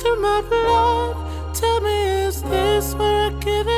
in my blood. Tell me, is this where I give it